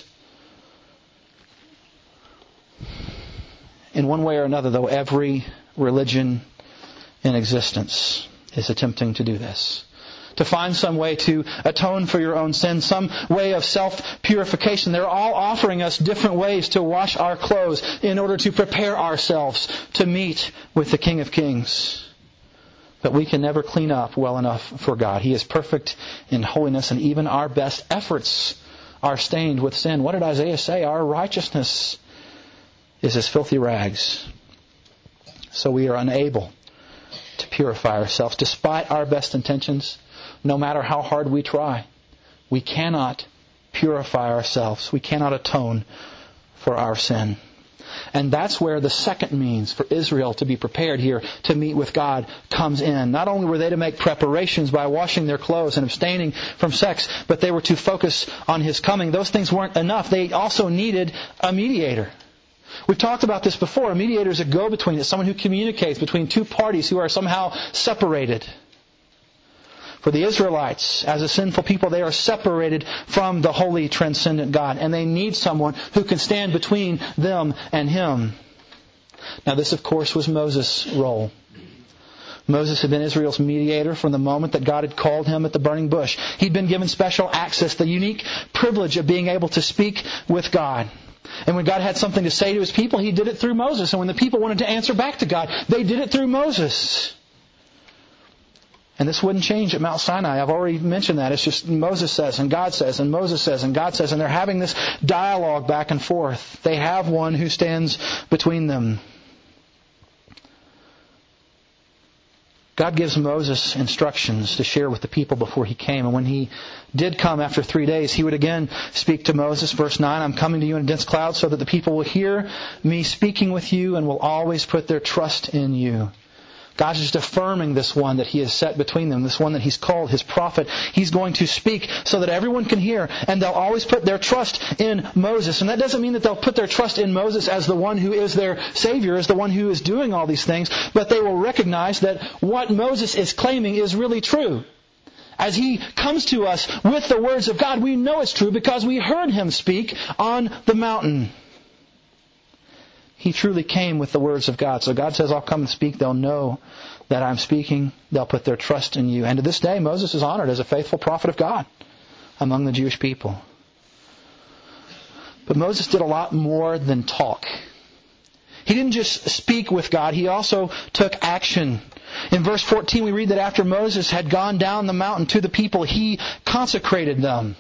In one way or another, though, every religion in existence is attempting to do this. To find some way to atone for your own sins, some way of self-purification. They're all offering us different ways to wash our clothes in order to prepare ourselves to meet with the King of Kings. But we can never clean up well enough for God. He is perfect in holiness, and even our best efforts are stained with sin. What did Isaiah say? Our righteousness is as filthy rags. So we are unable to purify ourselves despite our best intentions. No matter how hard we try, we cannot purify ourselves. We cannot atone for our sin. And that's where the second means for Israel to be prepared here to meet with God comes in. Not only were they to make preparations by washing their clothes and abstaining from sex, but they were to focus on His coming. Those things weren't enough. They also needed a mediator. We've talked about this before. A mediator is a go-between. It's someone who communicates between two parties who are somehow separated. For the Israelites, as a sinful people, they are separated from the holy, transcendent God. And they need someone who can stand between them and Him. Now this, of course, was Moses' role. Moses had been Israel's mediator from the moment that God had called him at the burning bush. He'd been given special access, the unique privilege of being able to speak with God. And when God had something to say to His people, He did it through Moses. And when the people wanted to answer back to God, they did it through Moses. And this wouldn't change at Mount Sinai. I've already mentioned that. It's just Moses says and God says and Moses says and God says. And they're having this dialogue back and forth. They have one who stands between them. God gives Moses instructions to share with the people before he came. And when he did come after three days, he would again speak to Moses. Verse nine, I'm coming to you in a dense cloud so that the people will hear me speaking with you and will always put their trust in you. God's just affirming this one that He has set between them, this one that He's called His prophet. He's going to speak so that everyone can hear, and they'll always put their trust in Moses. And that doesn't mean that they'll put their trust in Moses as the one who is their Savior, as the one who is doing all these things, but they will recognize that what Moses is claiming is really true. As he comes to us with the words of God, we know it's true because we heard him speak on the mountain. He truly came with the words of God. So God says, I'll come and speak. They'll know that I'm speaking. They'll put their trust in you. And to this day, Moses is honored as a faithful prophet of God among the Jewish people. But Moses did a lot more than talk. He didn't just speak with God. He also took action. In verse fourteen, we read that after Moses had gone down the mountain to the people, he consecrated them.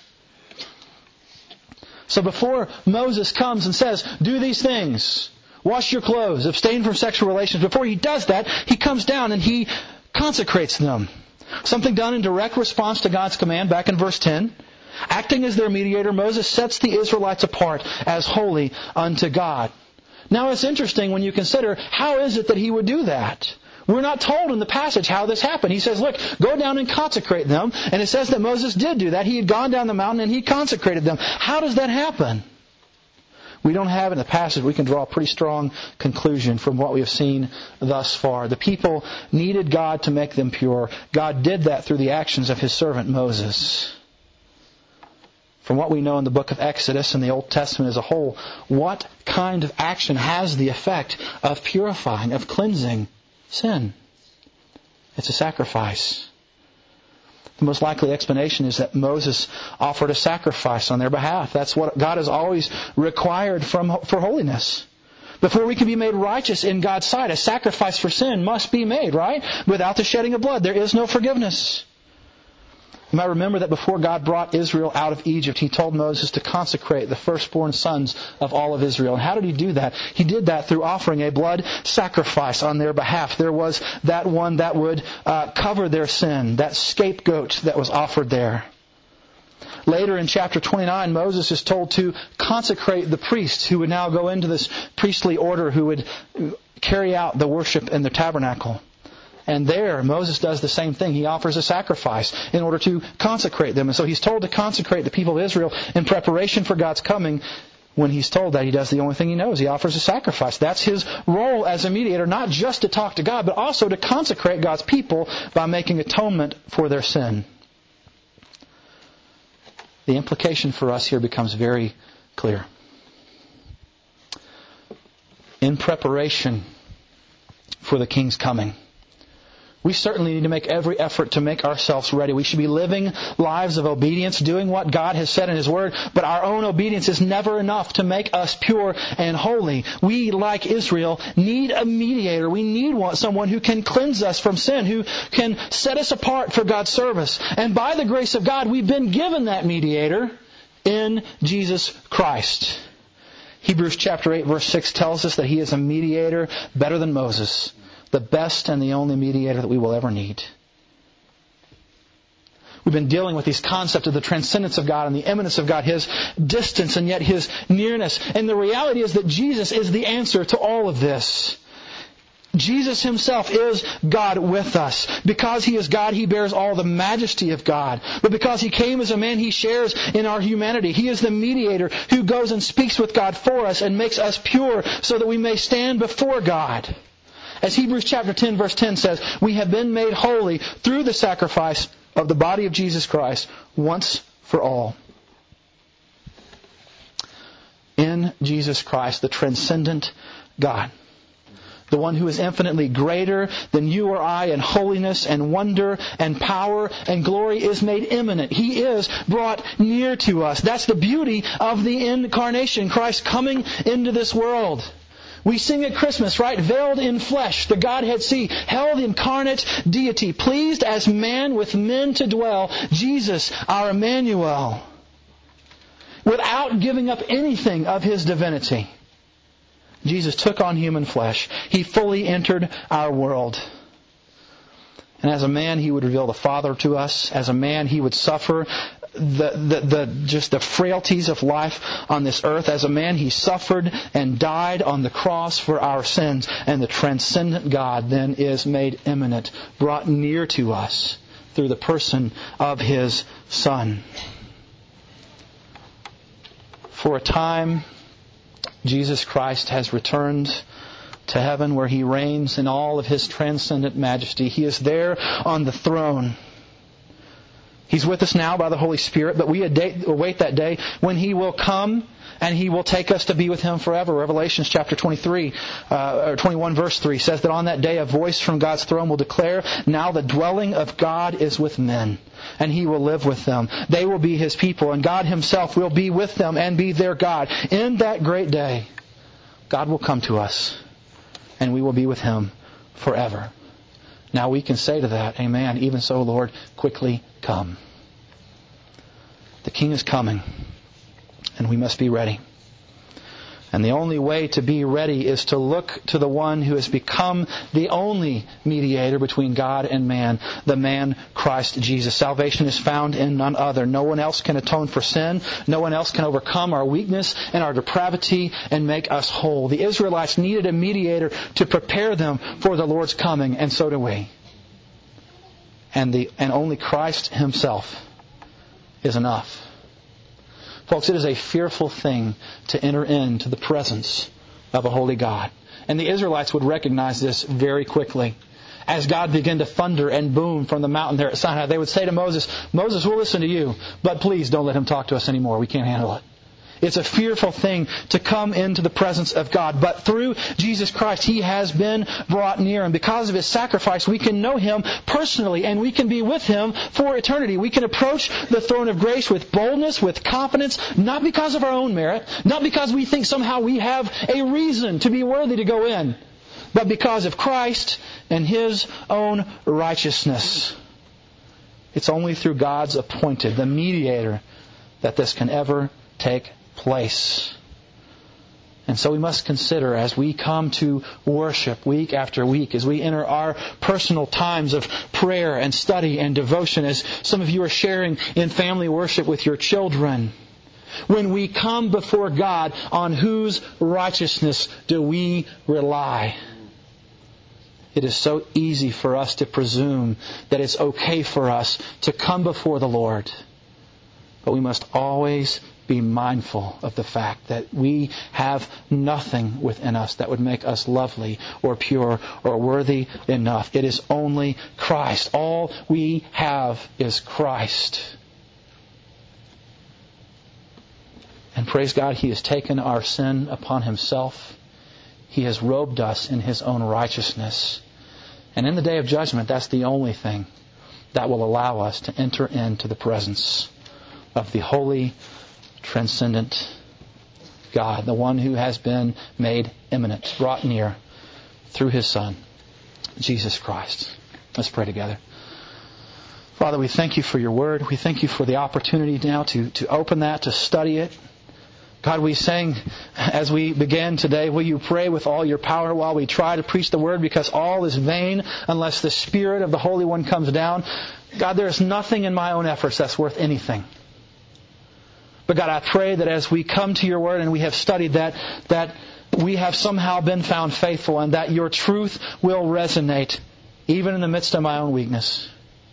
So before Moses comes and says, do these things, wash your clothes, abstain from sexual relations, before he does that, he comes down and he consecrates them. Something done in direct response to God's command back in verse ten. Acting as their mediator, Moses sets the Israelites apart as holy unto God. Now it's interesting when you consider, how is it that he would do that? We're not told in the passage how this happened. He says, look, go down and consecrate them. And it says that Moses did do that. He had gone down the mountain and he consecrated them. How does that happen? We don't have in the passage. We can draw a pretty strong conclusion from what we have seen thus far. The people needed God to make them pure. God did that through the actions of His servant Moses. From what we know in the book of Exodus and the Old Testament as a whole, what kind of action has the effect of purifying, of cleansing sin? It's a sacrifice. The most likely explanation is that Moses offered a sacrifice on their behalf. That's what God has always required from for holiness. Before we can be made righteous in God's sight, a sacrifice for sin must be made, right? Without the shedding of blood, there is no forgiveness. You might remember that before God brought Israel out of Egypt, He told Moses to consecrate the firstborn sons of all of Israel. And how did He do that? He did that through offering a blood sacrifice on their behalf. There was that one that would uh, cover their sin, that scapegoat that was offered there. Later in chapter twenty-nine, Moses is told to consecrate the priests who would now go into this priestly order who would carry out the worship in the tabernacle. And there, Moses does the same thing. He offers a sacrifice in order to consecrate them. And so he's told to consecrate the people of Israel in preparation for God's coming. When he's told that, he does the only thing he knows. He offers a sacrifice. That's his role as a mediator, not just to talk to God, but also to consecrate God's people by making atonement for their sin. The implication for us here becomes very clear. In preparation for the King's coming, we certainly need to make every effort to make ourselves ready. We should be living lives of obedience, doing what God has said in His Word, but our own obedience is never enough to make us pure and holy. We, like Israel, need a mediator. We need one, someone who can cleanse us from sin, who can set us apart for God's service. And by the grace of God, we've been given that mediator in Jesus Christ. Hebrews chapter eight verse six tells us that He is a mediator better than Moses, the best and the only mediator that we will ever need. We've been dealing with these concepts of the transcendence of God and the immanence of God, His distance and yet His nearness. And the reality is that Jesus is the answer to all of this. Jesus Himself is God with us. Because He is God, He bears all the majesty of God. But because He came as a man, He shares in our humanity. He is the mediator who goes and speaks with God for us and makes us pure so that we may stand before God. As Hebrews chapter ten verse ten says, we have been made holy through the sacrifice of the body of Jesus Christ once for all. In Jesus Christ, the transcendent God, the one who is infinitely greater than you or I in holiness and wonder and power and glory, is made immanent. He is brought near to us. That's the beauty of the incarnation, Christ coming into this world. We sing at Christmas, right? Veiled in flesh, the Godhead see, held incarnate deity, pleased as man with men to dwell, Jesus, our Emmanuel, without giving up anything of His divinity. Jesus took on human flesh. He fully entered our world. And as a man, He would reveal the Father to us. As a man, He would suffer the, the, the, just the frailties of life on this earth. As a man, He suffered and died on the cross for our sins. And the transcendent God then is made immanent, brought near to us through the person of His Son. For a time, Jesus Christ has returned to heaven where He reigns in all of His transcendent majesty. He is there on the throne. He's with us now by the Holy Spirit, but we await that day when He will come and He will take us to be with Him forever. Revelation chapter twenty-three, uh, or twenty-one verse three says that on that day a voice from God's throne will declare, now the dwelling of God is with men, and He will live with them. They will be His people, and God Himself will be with them and be their God. In that great day, God will come to us, and we will be with Him forever. Now we can say to that, amen, even so, Lord, quickly come. The King is coming, and we must be ready. And the only way to be ready is to look to the one who has become the only mediator between God and man, the man Christ Jesus. Salvation is found in none other. No one else can atone for sin. No one else can overcome our weakness and our depravity and make us whole. The Israelites needed a mediator to prepare them for the Lord's coming, and so do we. And the and only Christ Himself is enough. Folks, it is a fearful thing to enter into the presence of a holy God. And the Israelites would recognize this very quickly. As God began to thunder and boom from the mountain there at Sinai, they would say to Moses, Moses, we'll listen to you, but please don't let Him talk to us anymore. We can't handle it. It's a fearful thing to come into the presence of God. But through Jesus Christ, He has been brought near. And because of His sacrifice, we can know Him personally, and we can be with Him for eternity. We can approach the throne of grace with boldness, with confidence, not because of our own merit, not because we think somehow we have a reason to be worthy to go in, but because of Christ and His own righteousness. It's only through God's appointed, the mediator, that this can ever take place. And so we must consider, as we come to worship week after week, as we enter our personal times of prayer and study and devotion, as some of you are sharing in family worship with your children, when we come before God, on whose righteousness do we rely? It is so easy for us to presume that it's okay for us to come before the Lord. But we must always be mindful of the fact that we have nothing within us that would make us lovely or pure or worthy enough. It is only Christ. All we have is Christ. And praise God, He has taken our sin upon Himself. He has robed us in His own righteousness. And in the day of judgment, that's the only thing that will allow us to enter into the presence of the holy, transcendent God, the one who has been made immanent, brought near through His Son, Jesus Christ. Let's pray together. Father, we thank You for Your Word. We thank You for the opportunity now to, to open that, to study it. God, we sang as we began today, will You pray with all your power while we try to preach the Word, because all is vain unless the Spirit of the Holy One comes down. God, there is nothing in my own efforts that's worth anything. But God, I pray that as we come to Your Word and we have studied that, that we have somehow been found faithful and that your truth will resonate even in the midst of my own weakness.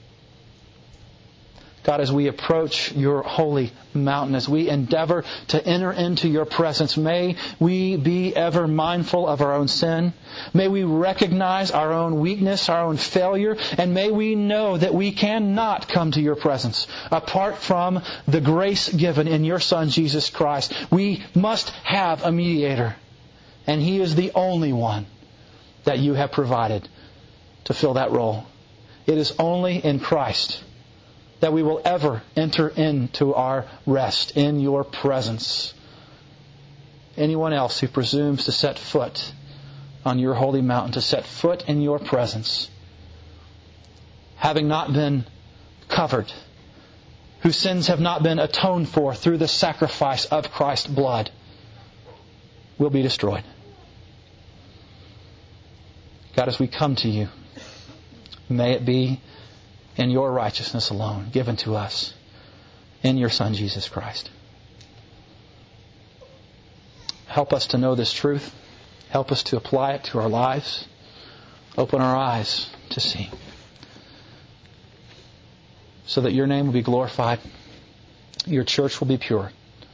God, as we approach your holy mountain, as we endeavor to enter into your presence, may we be ever mindful of our own sin. May we recognize our own weakness, our own failure, and may we know that we cannot come to your presence apart from the grace given in your Son, Jesus Christ. We must have a mediator, and He is the only one that you have provided to fill that role. It is only in Christ that we will ever enter into our rest in your presence. Anyone else who presumes to set foot on your holy mountain, to set foot in your presence, having not been covered, whose sins have not been atoned for through the sacrifice of Christ's blood, will be destroyed. God, as we come to you, may it be in your righteousness alone, given to us in your Son, Jesus Christ. Help us to know this truth. Help us to apply it to our lives. Open our eyes to see, so that your name will be glorified, your church will be pure,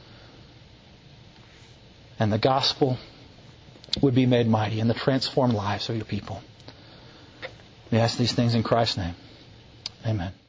and the gospel would be made mighty in the transformed lives of your people. We ask these things in Christ's name. Amen.